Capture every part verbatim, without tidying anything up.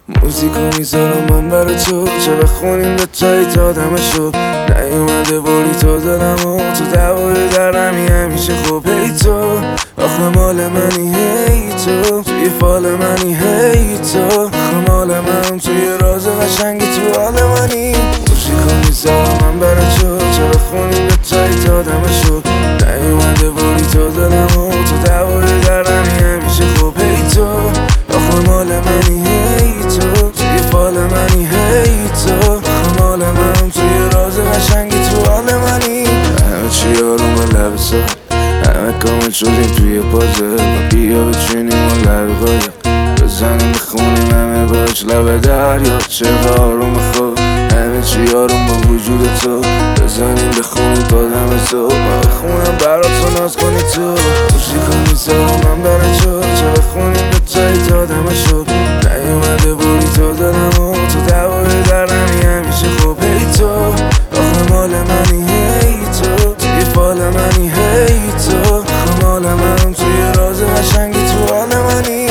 موزیکو میذارم من برای تو، چه بخونیم به تایی تا دمه شد. نیومده باری تو دلمو، تو دوای درمی همیشه خوب. هی تو آخه مال منی، هی تو توی فال منی، هی تو آخه مال من، توی راز قشنگی تو حال منی. موزیکو میذارم من برای تو، چه بخونیم به تایی تا دمه شد. نیومده باری تو دلمو، تو دوای درمی همیشه خوب. هی تو آخه مال منی، هی تو توی فال منی، هی تو آخه مال من، توی راز قشنگی تو حال منی. همه چی آروم لب سر، همه کامل شدیم توی پازل. بیا بچینیم و لب قایق بزنیم بخونیم همه باش لب دریا. چقدر آروم خود، همه چی آروم با وجود تو. بزنیم بخونیم تا دم تو، من بخونم برات تو ناز کنی تو. موسیقی میذارم من برای تو، چه بخونیم به تایی تا دمه شد. نیومده باری تو دلمو، تو دوای درمی همیشه خوب. هی تو آخه مال منی، هی تو توی فال منی، هی تو آخه مال من، توی راز قشنگی تو حال منی.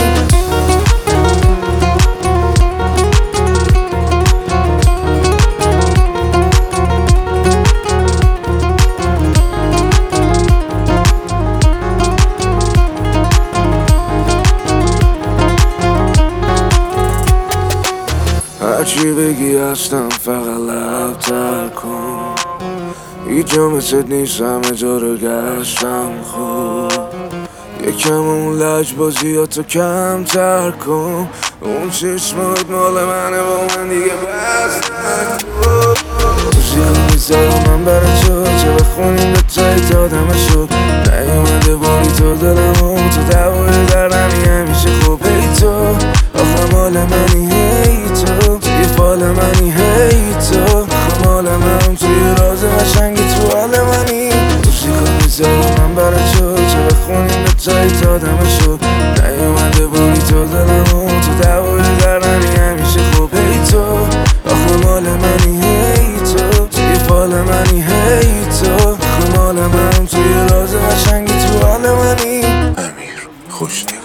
هرچی بگی هستم، فقط لب تر کن. هیچ جا مثل نیست، همه جا رو گشتم خوب. یکم اون لجبازیاتو کم تر کن. اون چشمات مال منه، با من دیگه بس نکن. موسیقی میذارم من برای تو، چه بخونیم به تایی تا دمه شد. نیومده باری تو دلمو، تو دوای درمی همیشه خوب. هی تو آخه مال منی، هی تو توی فال منی، هی تو آخه مال من، توی راز قشنگی تو حال منی. موسیقی میذارم من برای تو، چه بخونیم به تایی تا دمه شد. نیومده باری تو دلمو، تو دوای درمی همیشه خوب. هی تو آخه مال منی، هی تو توی فال منی، هی تو آخه مال من، توی راز قشنگی تو حال منی. امیر خوشنگار.